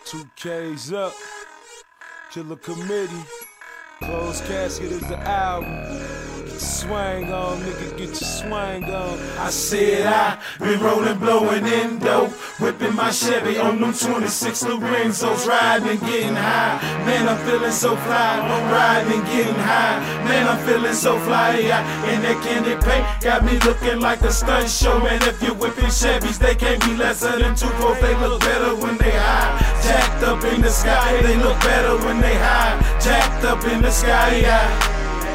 2K's up, Killer Committee, Closed Casket is the album. Get your swang on, nigga, get your swang on. I said I been rolling, blowing Indo, whipping my Chevy on them 26 Lorenzos, riding and getting high. Man, I'm feeling so fly, I'm riding and getting high. Man, I'm feeling so fly, yeah. And that candy paint got me looking like a stunt show. Man, if you're whipping Chevys, they can't be lesser than 2 4. They look better when they high. Jacked up in the sky, they look better when they high. Jacked up in the sky, yeah.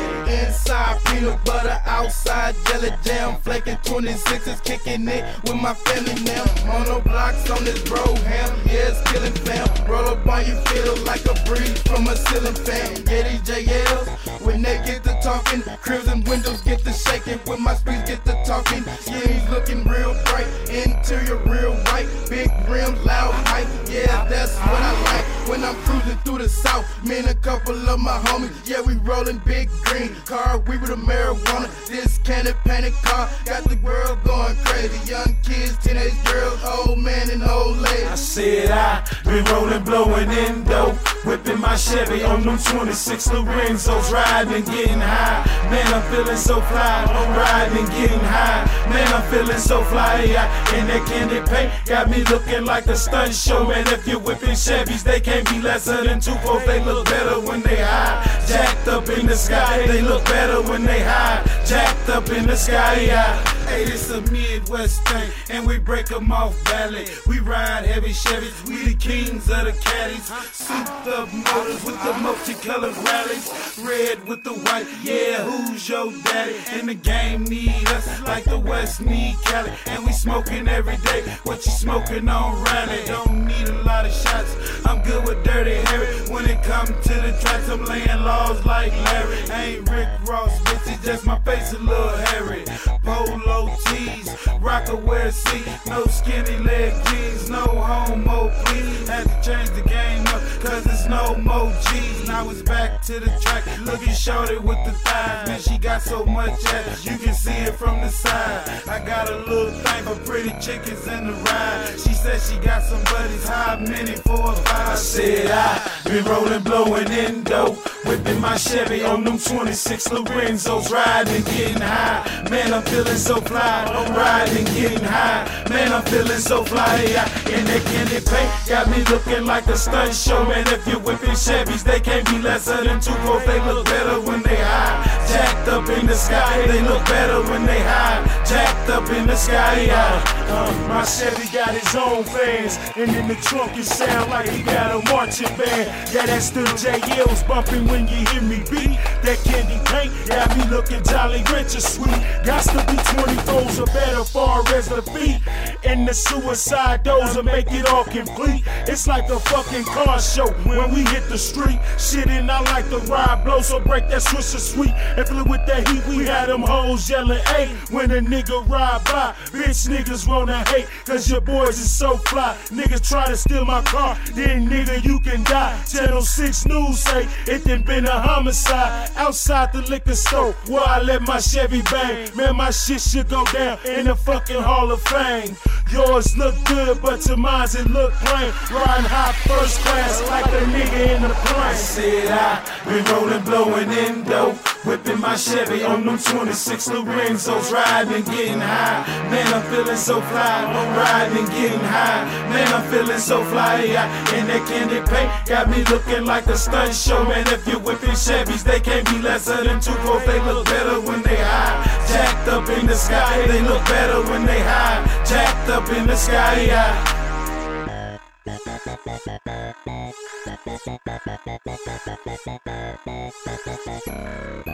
Inside peanut butter, outside jelly jam, flaking 26s, kicking it with my family now. Mono blocks on this bro ham, yeah, it's killing fam. Roll up on you, feel like a breeze from a ceiling fan. Yeah, these JLs, when they get to talking, cribs and windows get to shaking, when my speeds get to talking. Yeah, he's looking real bright, interior real white, big rims, loud hype. Yeah, that's what I like when I'm cruising through the south. Me and a couple of my homies, yeah, we rolling big green. Car, we with a marijuana, this candy painted car, got the world going crazy. Young kids, teenage girls, old man and old ladies. I said I been rolling, blowing Indo, whipping my Chevy on them 26 Lorenzos, riding and getting high. Man, I'm feeling so fly, I'm riding and getting high. Man, I'm feeling so fly, yeah. And that candy paint got me looking like a stunt show. Man, if you're whipping Chevys, they can't be lesser than 2 4. They look better when they high. Jacked up in the sky, they look better when they high. Jacked up in the sky, yeah. Hey, this a Midwest thing, and we break them off valley. We ride heavy Chevys, we the kings of the caddies. Souped up motors with the multicolored rallies. Red with the white, yeah, who's your daddy? And the game need us like the West need Cali. And we smoking every day, what you smoking on rally? Don't need a lot of shots, I'm good with Dirty Harry. When it comes to the tracks, I'm laying laws like Larry. I ain't Rick Ross, bitch, it's just my face a little hairy. Polo tees, rocker wear a seat, no skinny leg jeans, no homo please. Had to change the game up, cause there's no more G's. Now it's back to the track, looking shorty with the thighs. Man, she got so much ass, you can see it from the side. I got a little thing for pretty chickens in the ride. She said she got some buddies, how many? 4 or 5. I said I been rolling, blowing Indo, whipping my Chevy on them 26 Lorenzos, riding and getting high. Man, I'm feeling so fly, I'm riding and getting high. Man, I'm feeling so fly, yeah. And that candy paint got me looking like a stunt show. Man, if you're whipping Chevys, they can't be lesser than 2 4. They look better when they high. Jacked up in the sky, they look better when they high. Jacked up in the sky, yeah. My Chevy got his own fans, and in the trunk it sound like he got a marching band. Yeah, that's the JL's bumping when you hear me beat. That candy paint got me looking jolly rich and sweet. Got to be 24s or better far as the feet. And the suicide doors will make it all complete. It's like a fucking car show when we hit the street. Shit, and I like the ride blow, so break that switch of sweet. And fill it with that heat, we had them hoes yelling, "Hey!" when a nigga ride by. Bitch niggas wanna hate, cause your boys is so fly. Niggas try to steal my car, then nigga you can die. Channel 6 News say it done been a homicide outside the liquor store where I let my Chevy bang. Man, my shit should go down in the fucking Hall of Fame. Yours look good, but to mine's it look plain. Riding high first class like a nigga in the plane. I said I been rolling, blowing Indo, whipping my Chevy on them 26 Lorenzos, riding and getting high. Man, I'm feeling so fly, I'm riding and getting high. Man, I'm feeling so fly, yeah. And that candy paint got me looking like a stunt show. Man, if you're whipping Chevys, they can't be lesser than 2 4. They look better when they high. Jacked up in the sky, they look better when they high. Jacked up in the sky, yeah.